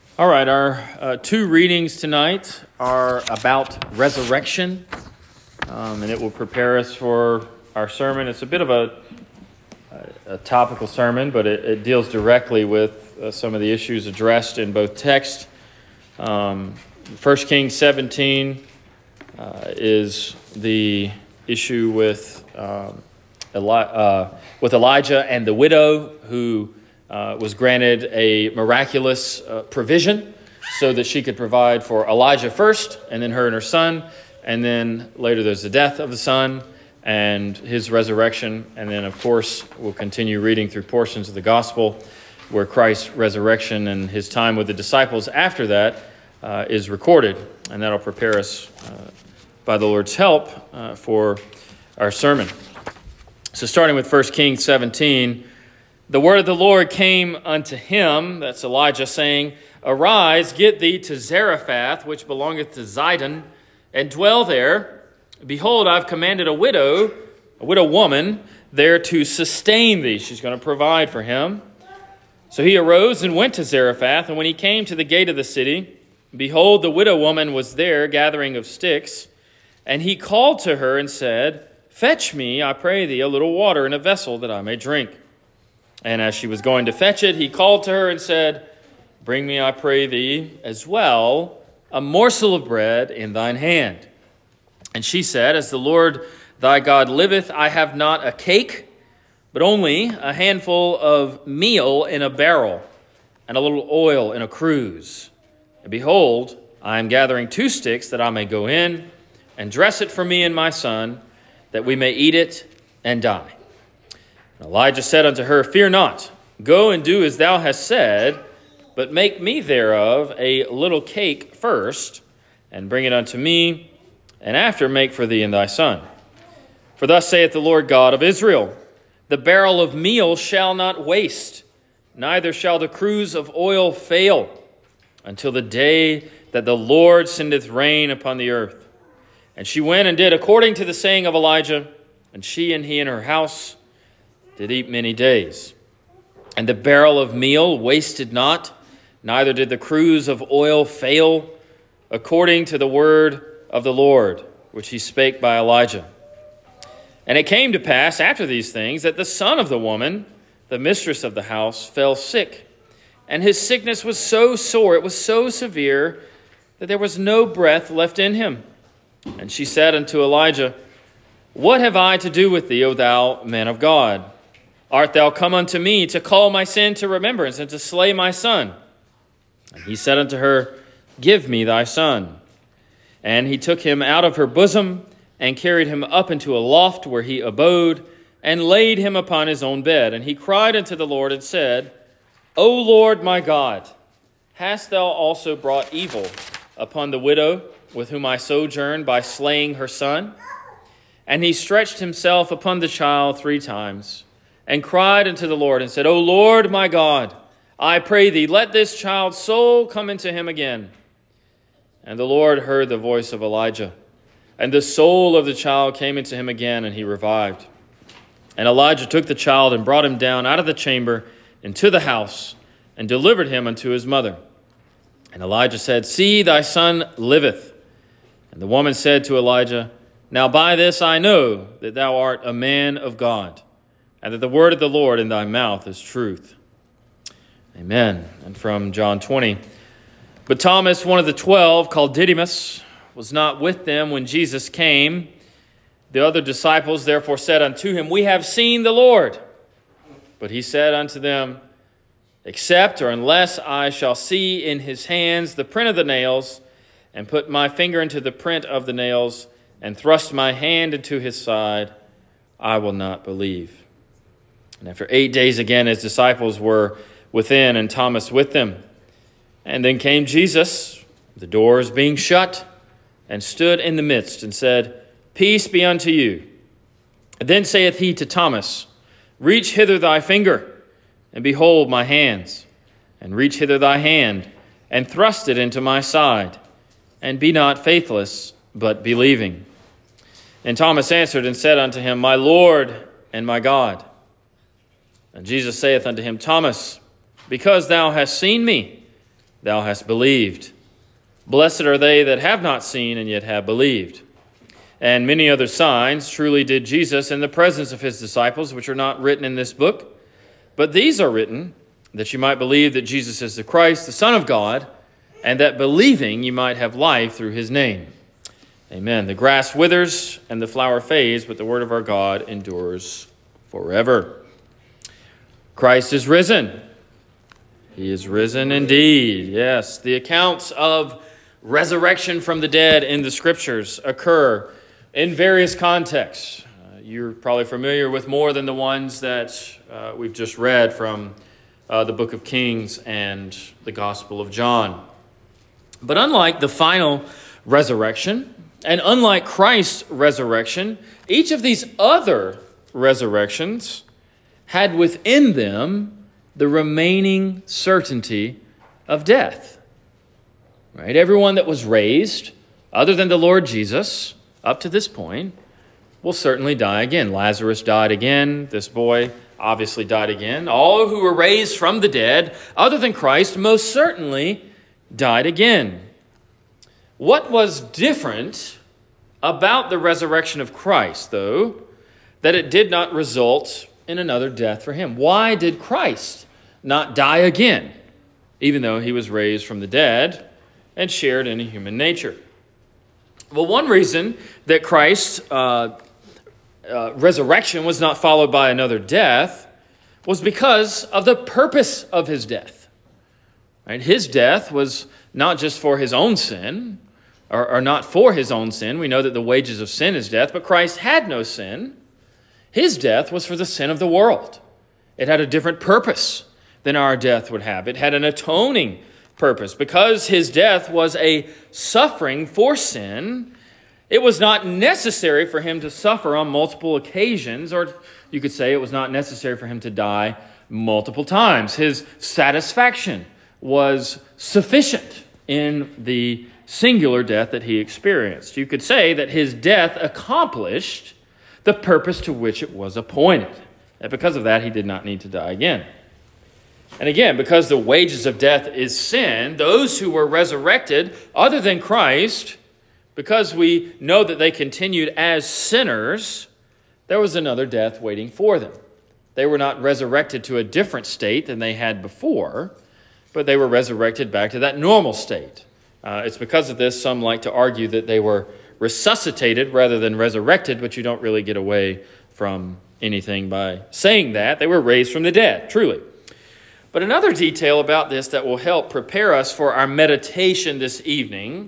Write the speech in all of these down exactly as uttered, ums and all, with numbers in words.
All right, our uh, two readings tonight are about resurrection, um, and it will prepare us for our sermon. It's a bit of a, a topical sermon, but it, it deals directly with uh, some of the issues addressed in both texts. Um, First Kings seventeen uh, is the issue with um, Eli- uh, with Elijah and the widow who Uh, was granted a miraculous uh, provision so that she could provide for Elijah first, and then her and her son, and then later there's the death of the son and his resurrection, and then of course we'll continue reading through portions of the gospel where Christ's resurrection and his time with the disciples after that uh, is recorded, and that'll prepare us uh, by the Lord's help uh, for our sermon. So starting with First Kings seventeen, the word of the Lord came unto him, that's Elijah, saying, Arise, get thee to Zarephath, which belongeth to Zidon, and dwell there. Behold, I've commanded a widow, a widow woman, there to sustain thee. She's going to provide for him. So he arose and went to Zarephath, and when he came to the gate of the city, behold, the widow woman was there gathering of sticks. And he called to her and said, Fetch me, I pray thee, a little water in a vessel that I may drink. And as she was going to fetch it, he called to her and said, Bring me, I pray thee, as well, a morsel of bread in thine hand. And she said, As the Lord thy God liveth, I have not a cake, but only a handful of meal in a barrel, and a little oil in a cruse. And behold, I am gathering two sticks, that I may go in and dress it for me and my son, that we may eat it and die. Elijah said unto her, Fear not, go and do as thou hast said, but make me thereof a little cake first, and bring it unto me, and after make for thee and thy son. For thus saith the Lord God of Israel, The barrel of meal shall not waste, neither shall the cruse of oil fail, until the day that the Lord sendeth rain upon the earth. And she went and did according to the saying of Elijah, and she and he and her house did eat many days. And the barrel of meal wasted not, neither did the cruse of oil fail, according to the word of the Lord, which he spake by Elijah. And it came to pass after these things that the son of the woman, the mistress of the house, fell sick. And his sickness was so sore, it was so severe, that there was no breath left in him. And she said unto Elijah, What have I to do with thee, O thou man of God? Art thou come unto me to call my sin to remembrance and to slay my son? And he said unto her, Give me thy son. And he took him out of her bosom and carried him up into a loft where he abode and laid him upon his own bed. And he cried unto the Lord and said, O Lord my God, hast thou also brought evil upon the widow with whom I sojourned by slaying her son? And he stretched himself upon the child three times, and cried unto the Lord, and said, O Lord my God, I pray thee, let this child's soul come into him again. And the Lord heard the voice of Elijah, and the soul of the child came into him again, and he revived. And Elijah took the child and brought him down out of the chamber into the house, and delivered him unto his mother. And Elijah said, See, thy son liveth. And the woman said to Elijah, Now by this I know that thou art a man of God, and that the word of the Lord in thy mouth is truth. Amen. And from John twenty. But Thomas, one of the twelve, called Didymus, was not with them when Jesus came. The other disciples therefore said unto him, We have seen the Lord. But he said unto them, Except or unless I shall see in his hands the print of the nails, and put my finger into the print of the nails, and thrust my hand into his side, I will not believe. And after eight days again, his disciples were within, and Thomas with them. And then came Jesus, the doors being shut, and stood in the midst, and said, Peace be unto you. And then saith he to Thomas, Reach hither thy finger, and behold my hands, and reach hither thy hand, and thrust it into my side, and be not faithless, but believing. And Thomas answered and said unto him, My Lord and my God. And Jesus saith unto him, Thomas, because thou hast seen me, thou hast believed. Blessed are they that have not seen and yet have believed. And many other signs truly did Jesus in the presence of his disciples, which are not written in this book. But these are written, that you might believe that Jesus is the Christ, the Son of God, and that believing you might have life through his name. Amen. The grass withers and the flower fades, but the word of our God endures forever. Christ is risen. He is risen indeed. Yes, the accounts of resurrection from the dead in the Scriptures occur in various contexts. Uh, you're probably familiar with more than the ones that uh, we've just read from uh, the book of Kings and the Gospel of John. But unlike the final resurrection, and unlike Christ's resurrection, each of these other resurrections had within them the remaining certainty of death. Right? Everyone that was raised, other than the Lord Jesus, up to this point, will certainly die again. Lazarus died again. This boy obviously died again. All who were raised from the dead, other than Christ, most certainly died again. What was different about the resurrection of Christ, though, that it did not result in another death for him? Why did Christ not die again, even though he was raised from the dead and shared in a human nature? Well, one reason that Christ's uh, uh, resurrection was not followed by another death was because of the purpose of his death. Right? His death was not just for his own sin, or, or not for his own sin. We know that the wages of sin is death, but Christ had no sin. His death was for the sin of the world. It had a different purpose than our death would have. It had an atoning purpose. Because his death was a suffering for sin, it was not necessary for him to suffer on multiple occasions, or you could say it was not necessary for him to die multiple times. His satisfaction was sufficient in the singular death that he experienced. You could say that his death accomplished the purpose to which it was appointed. And because of that, he did not need to die again. And again, because the wages of death is sin, those who were resurrected other than Christ, because we know that they continued as sinners, there was another death waiting for them. They were not resurrected to a different state than they had before, but they were resurrected back to that normal state. Uh, it's because of this some like to argue that they were resuscitated rather than resurrected, but you don't really get away from anything by saying that. They were raised from the dead, truly. But another detail about this that will help prepare us for our meditation this evening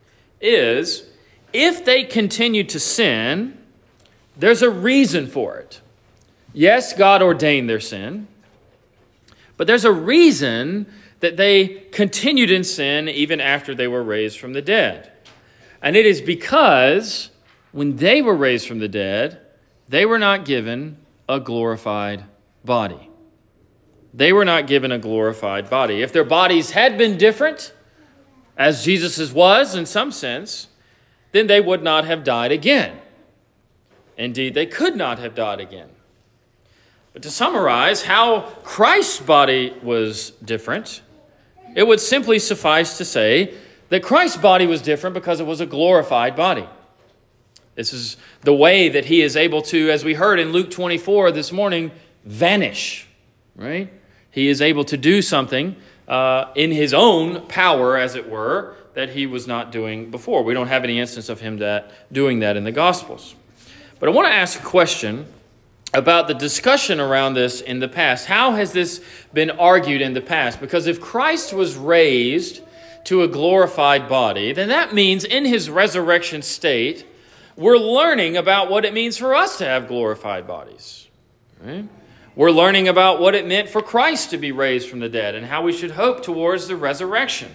is if they continued to sin, there's a reason for it. Yes, God ordained their sin, but there's a reason that they continued in sin even after they were raised from the dead. And it is because when they were raised from the dead, they were not given a glorified body. They were not given a glorified body. If their bodies had been different, as Jesus's was in some sense, then they would not have died again. Indeed, they could not have died again. But to summarize how Christ's body was different, it would simply suffice to say that Christ's body was different because it was a glorified body. This is the way that he is able to, as we heard in Luke twenty-four this morning, vanish, right? He is able to do something uh, in his own power, as it were, that he was not doing before. We don't have any instance of him that doing that in the Gospels. But I want to ask a question about the discussion around this in the past. How has this been argued in the past? Because if Christ was raised to a glorified body, then that means in his resurrection state, we're learning about what it means for us to have glorified bodies. Right? We're learning about what it meant for Christ to be raised from the dead and how we should hope towards the resurrection.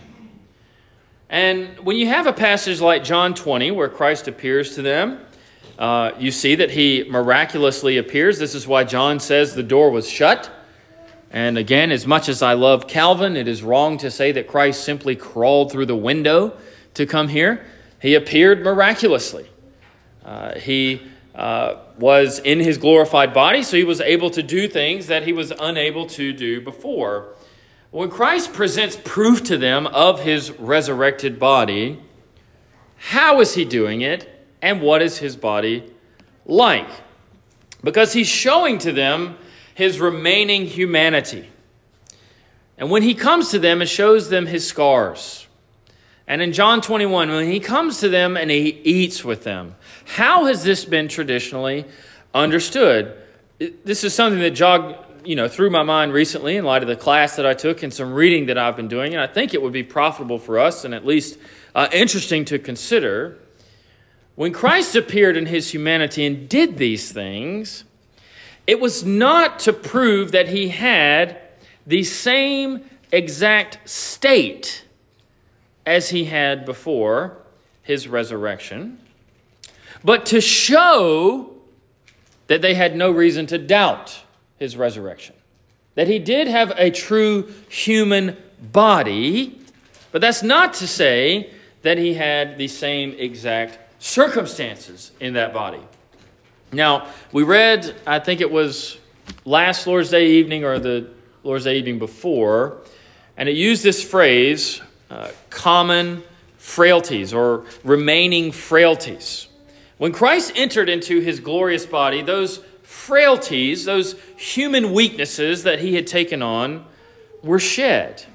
And when you have a passage like John twenty, where Christ appears to them, uh, you see that he miraculously appears. This is why John says the door was shut. And again, as much as I love Calvin, it is wrong to say that Christ simply crawled through the window to come here. He appeared miraculously. Uh, he uh, was in his glorified body, so he was able to do things that he was unable to do before. When Christ presents proof to them of his resurrected body, how is he doing it, and what is his body like? Because he's showing to them his remaining humanity. And when he comes to them and shows them his scars, and in John twenty-one, when he comes to them and he eats with them, how has this been traditionally understood? This is something that jogged, you know, through my mind recently in light of the class that I took and some reading that I've been doing, and I think it would be profitable for us and at least uh, interesting to consider. When Christ appeared in his humanity and did these things, it was not to prove that he had the same exact state as he had before his resurrection, but to show that they had no reason to doubt his resurrection. That he did have a true human body, but that's not to say that he had the same exact circumstances in that body. Now, we read, I think it was last Lord's Day evening or the Lord's Day evening before, and it used this phrase, uh, common frailties or remaining frailties. When Christ entered into his glorious body, those frailties, those human weaknesses that he had taken on were shed.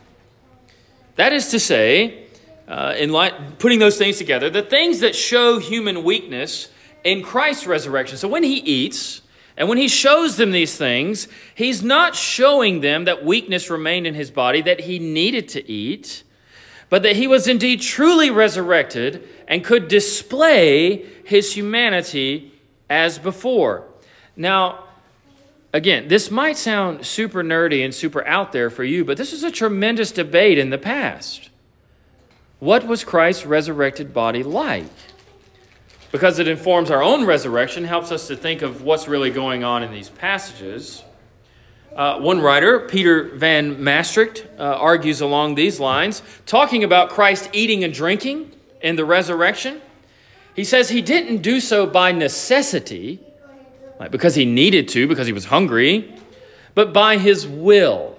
That is to say, uh, in light, putting those things together, the things that show human weakness in Christ's resurrection. So when he eats and when he shows them these things, he's not showing them that weakness remained in his body, that he needed to eat, but that he was indeed truly resurrected and could display his humanity as before. Now, again, this might sound super nerdy and super out there for you, but this is a tremendous debate in the past. What was Christ's resurrected body like? Because it informs our own resurrection, helps us to think of what's really going on in these passages. Uh, one writer, Peter Van Maastricht, uh, argues along these lines, talking about Christ eating and drinking in the resurrection. He says he didn't do so by necessity, like because he needed to, because he was hungry, but by his will,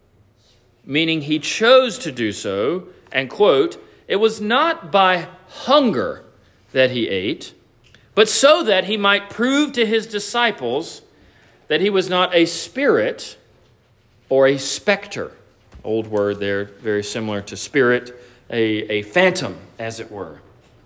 meaning he chose to do so, and quote, it was not by hunger that he ate, but so that he might prove to his disciples that he was not a spirit or a specter. Old word there, very similar to spirit, a, a phantom, as it were.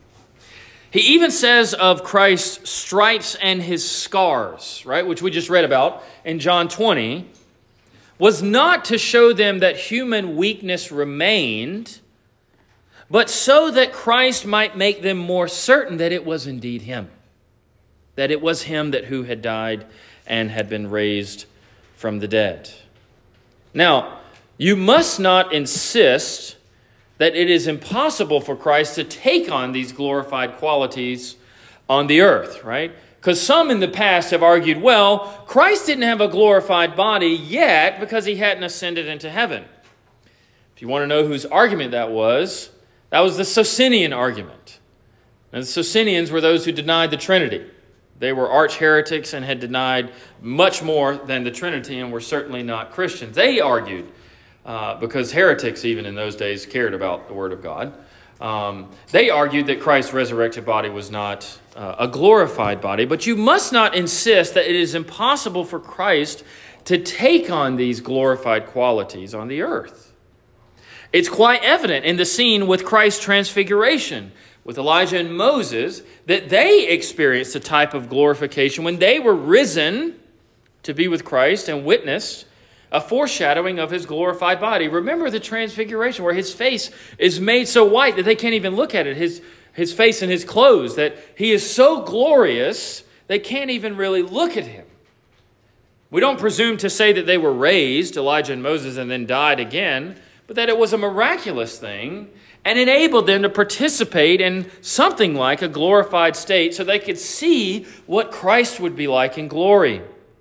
He even says of Christ's stripes and his scars, right, which we just read about in John twenty, was not to show them that human weakness remained, but so that Christ might make them more certain that it was indeed him, that it was him that who had died and had been raised from the dead. Now, you must not insist that it is impossible for Christ to take on these glorified qualities on the earth, right? Because some in the past have argued, well, Christ didn't have a glorified body yet because he hadn't ascended into heaven. If you want to know whose argument that was, that was the Socinian argument. And the Socinians were those who denied the Trinity. They were arch heretics and had denied much more than the Trinity and were certainly not Christians. They argued, uh, because heretics even in those days cared about the Word of God, um, they argued that Christ's resurrected body was not uh, a glorified body. But you must not insist that it is impossible for Christ to take on these glorified qualities on the earth. It's quite evident in the scene with Christ's transfiguration, with Elijah and Moses, that they experienced a type of glorification when they were risen to be with Christ and witnessed a foreshadowing of his glorified body. Remember the transfiguration where his face is made so white that they can't even look at it, his, his face and his clothes, that he is so glorious they can't even really look at him. We don't presume to say that they were raised, Elijah and Moses, and then died again, but that it was a miraculous thing and enabled them to participate in something like a glorified state so they could see what Christ would be like in glory.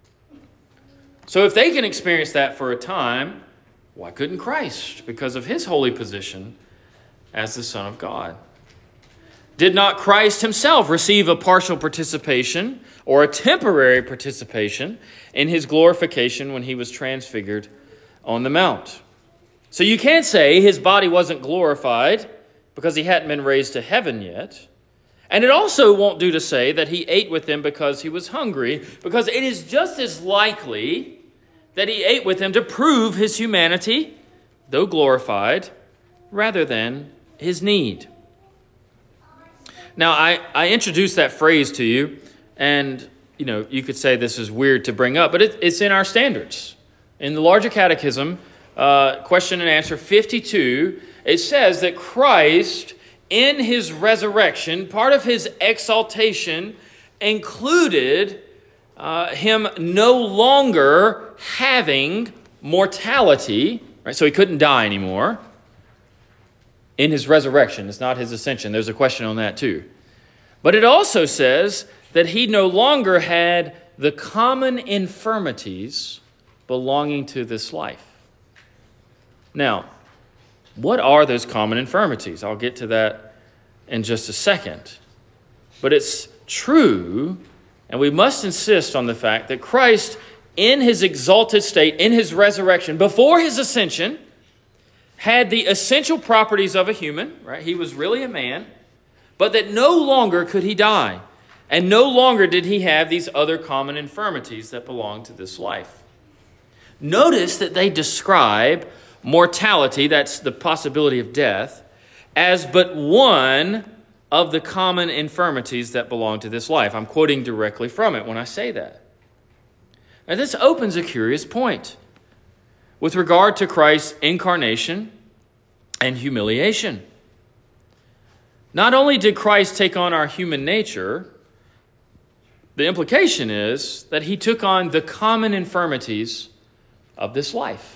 So if they can experience that for a time, why couldn't Christ? Because of his holy position as the Son of God. Did not Christ himself receive a partial participation or a temporary participation in his glorification when he was transfigured on the mount? So you can't say his body wasn't glorified because he hadn't been raised to heaven yet. And it also won't do to say that he ate with them because he was hungry, because it is just as likely that he ate with them to prove his humanity, though glorified, rather than his need. Now, I, I introduced that phrase to you, and you know you could say this is weird to bring up, but it, it's in our standards. In the Larger Catechism, uh, question and answer fifty-two, it says that Christ, in his resurrection, part of his exaltation included uh, him no longer having mortality, right? So he couldn't die anymore in his resurrection. It's not his ascension. There's a question on that too. But it also says that he no longer had the common infirmities belonging to this life. Now, what are those common infirmities? I'll get to that in just a second. But it's true, and we must insist on the fact that Christ, in his exalted state, in his resurrection, before his ascension, had the essential properties of a human, right? He was really a man, but that no longer could he die. And no longer did he have these other common infirmities that belong to this life. Notice that they describe mortality, that's the possibility of death, as but one of the common infirmities that belong to this life. I'm quoting directly from it when I say that. Now, this opens a curious point with regard to Christ's incarnation and humiliation. Not only did Christ take on our human nature, the implication is that he took on the common infirmities of this life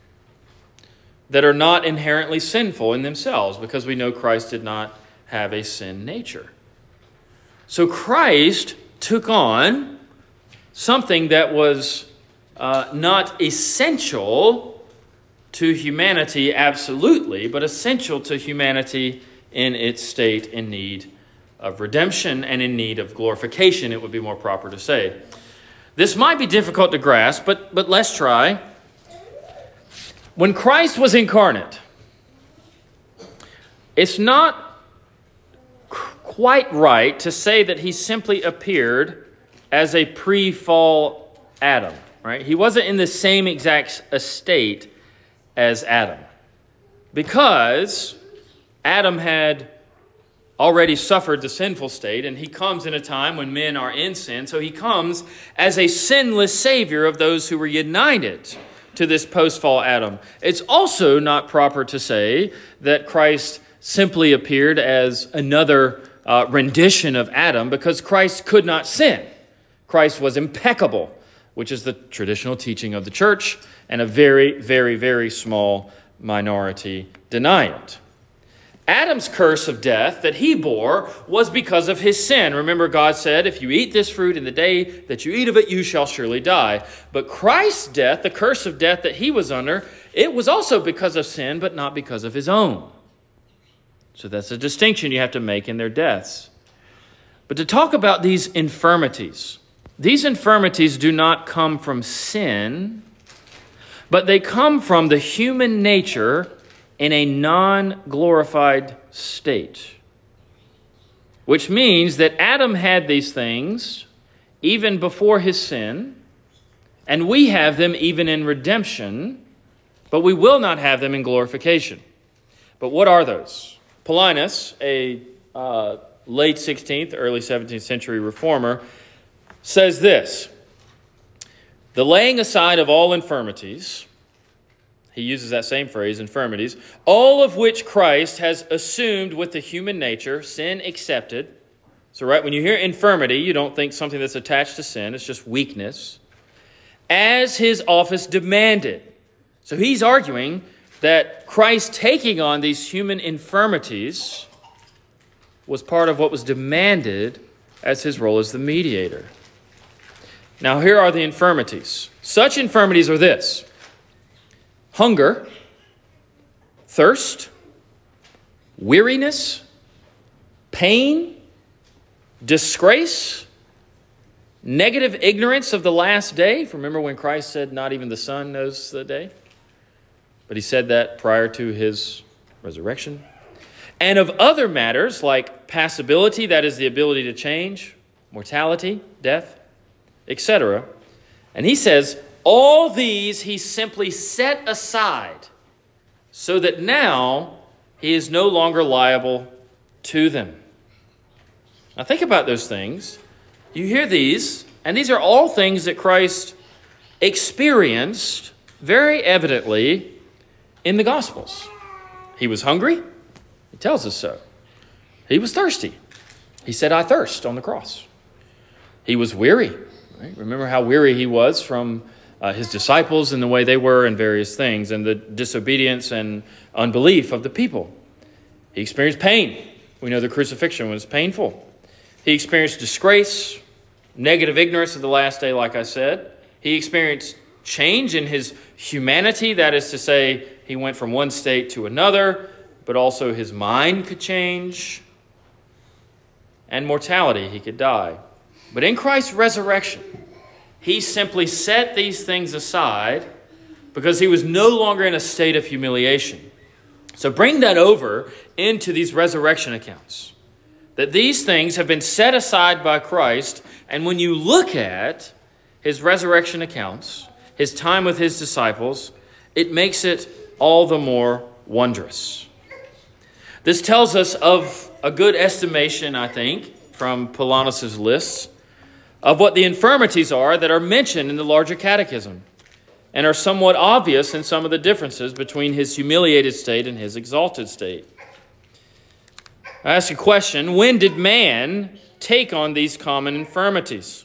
that are not inherently sinful in themselves, because we know Christ did not have a sin nature. So Christ took on something that was uh, not essential to humanity absolutely, but essential to humanity in its state in need of redemption and in need of glorification, it would be more proper to say. This might be difficult to grasp, but, but let's try. When Christ was incarnate, it's not quite right to say that he simply appeared as a pre-fall Adam, right? He wasn't in the same exact estate as Adam, because Adam had already suffered the sinful state, and he comes in a time when men are in sin, so he comes as a sinless Savior of those who were united to this post-fall Adam. It's also not proper to say that Christ simply appeared as another uh, rendition of Adam, because Christ could not sin. Christ was impeccable, which is the traditional teaching of the church, and a very, very, very small minority deny it. Adam's curse of death that he bore was because of his sin. Remember, God said, if you eat this fruit in the day that you eat of it, you shall surely die. But Christ's death, the curse of death that he was under, it was also because of sin, but not because of his own. So that's a distinction you have to make in their deaths. But to talk about these infirmities, these infirmities do not come from sin, but they come from the human nature in a non-glorified state. Which means that Adam had these things even before his sin, and we have them even in redemption, but we will not have them in glorification. But what are those? Paulinus, a uh, late sixteenth, early seventeenth century reformer, says this: the laying aside of all infirmities, he uses that same phrase, infirmities, all of which Christ has assumed with the human nature, sin accepted. So, right, when you hear infirmity, you don't think something that's attached to sin. It's just weakness. As his office demanded. So he's arguing that Christ taking on these human infirmities was part of what was demanded as his role as the mediator. Now, here are the infirmities. Such infirmities are this: hunger, thirst, weariness, pain, disgrace, negative ignorance of the last day. Remember when Christ said, not even the Son knows the day? but he said that prior to his resurrection. And of other matters like passibility, that is the ability to change, mortality, death, et cetera. And he says, all these he simply set aside so that now he is no longer liable to them. Now think about those things. You hear these, and these are all things that Christ experienced very evidently in the Gospels. He was hungry. He tells us so. He was thirsty. He said, I thirst on the cross. He was weary. Right? Remember how weary he was from uh, his disciples and the way they were in various things and the disobedience and unbelief of the people. He experienced pain. We know the crucifixion was painful. He experienced disgrace, negative ignorance of the last day, like I said. He experienced change in his humanity. That is to say, he went from one state to another, but also his mind could change. And mortality, he could die. But in Christ's resurrection, he simply set these things aside because he was no longer in a state of humiliation. So bring that over into these resurrection accounts. That these things have been set aside by Christ, and when you look at his resurrection accounts, his time with his disciples, it makes it all the more wondrous. This tells us of a good estimation, I think, from Paulinus' lists, of what the infirmities are that are mentioned in the larger catechism and are somewhat obvious in some of the differences between his humiliated state and his exalted state. I ask a question, when did man take on these common infirmities?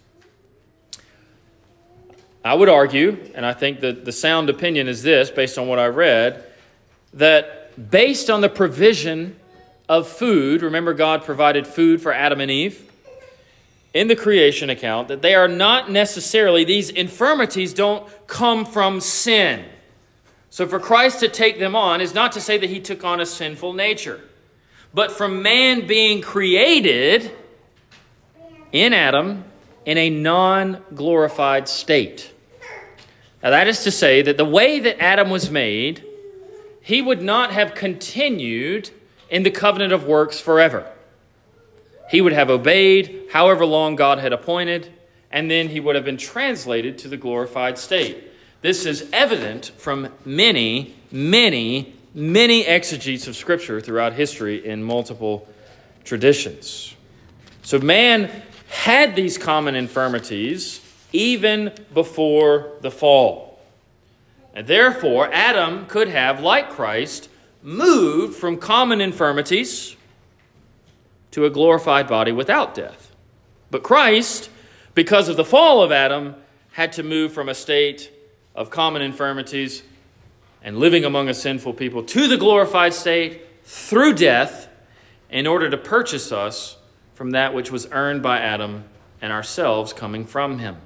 I would argue, and I think that the sound opinion is this, based on what I read, that based on the provision of food, remember God provided food for Adam and Eve in the creation account, that they are not necessarily, these infirmities don't come from sin. So for Christ to take them on is not to say that he took on a sinful nature, but from man being created in Adam in a non-glorified state. Now that is to say that the way that Adam was made, he would not have continued in the covenant of works forever. He would have obeyed however long God had appointed, and then he would have been translated to the glorified state. This is evident from many, many, many exegetes of Scripture throughout history in multiple traditions. So man had these common infirmities even before the fall. And therefore, Adam could have, like Christ, moved from common infirmities to a glorified body without death. But Christ, because of the fall of Adam, had to move from a state of common infirmities and living among a sinful people to the glorified state through death in order to purchase us from that which was earned by Adam and ourselves coming from him.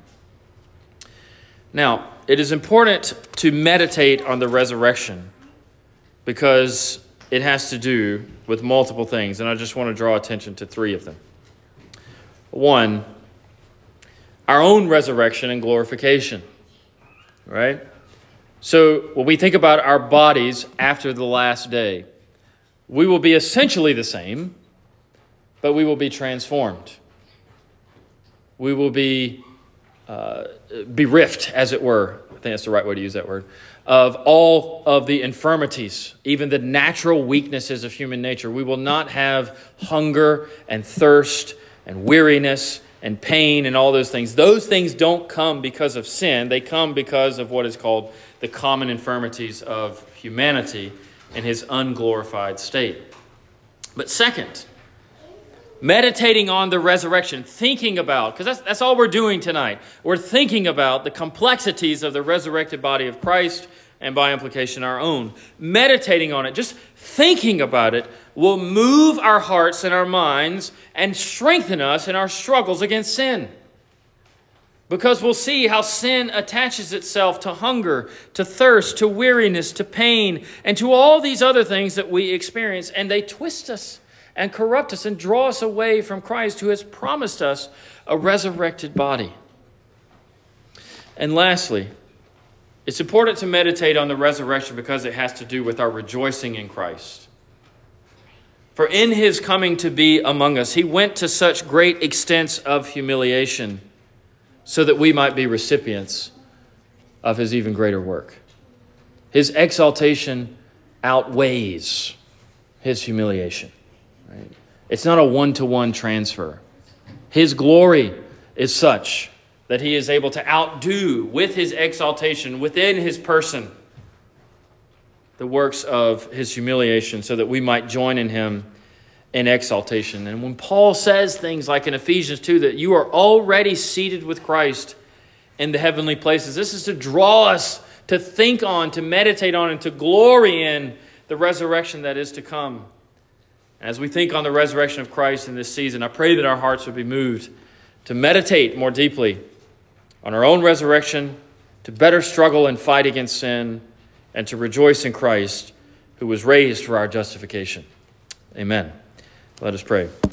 Now, it is important to meditate on the resurrection because it has to do with multiple things, and I just want to draw attention to three of them. One, our own resurrection and glorification, right? So when we think about our bodies after the last day, we will be essentially the same, but we will be transformed. We will be uh, bereft, as it were, I think that's the right way to use that word, of all of the infirmities, even the natural weaknesses of human nature. We will not have hunger and thirst and weariness and pain and all those things. Those things don't come because of sin. They come because of what is called the common infirmities of humanity in his unglorified state. But second, meditating on the resurrection, thinking about, because that's, that's all we're doing tonight. We're thinking about the complexities of the resurrected body of Christ and by implication our own. Meditating on it, just thinking about it, will move our hearts and our minds and strengthen us in our struggles against sin. Because we'll see how sin attaches itself to hunger, to thirst, to weariness, to pain, and to all these other things that we experience. And they twist us and corrupt us and draw us away from Christ, who has promised us a resurrected body. And lastly, It's important to meditate on the resurrection because it has to do with our rejoicing in Christ. For in his coming to be among us, he went to such great extents of humiliation so that we might be recipients of his even greater work. His exaltation outweighs his humiliation. Right? It's not a one-to-one transfer. His glory is such that he is able to outdo with his exaltation within his person the works of his humiliation so that we might join in him in exaltation. And when Paul says things like in Ephesians two that you are already seated with Christ in the heavenly places, this is to draw us to think on, to meditate on, and to glory in the resurrection that is to come. As we think on the resurrection of Christ in this season, I pray that our hearts would be moved to meditate more deeply on our own resurrection, to better struggle and fight against sin, and to rejoice in Christ, who was raised for our justification. Amen. Let us pray.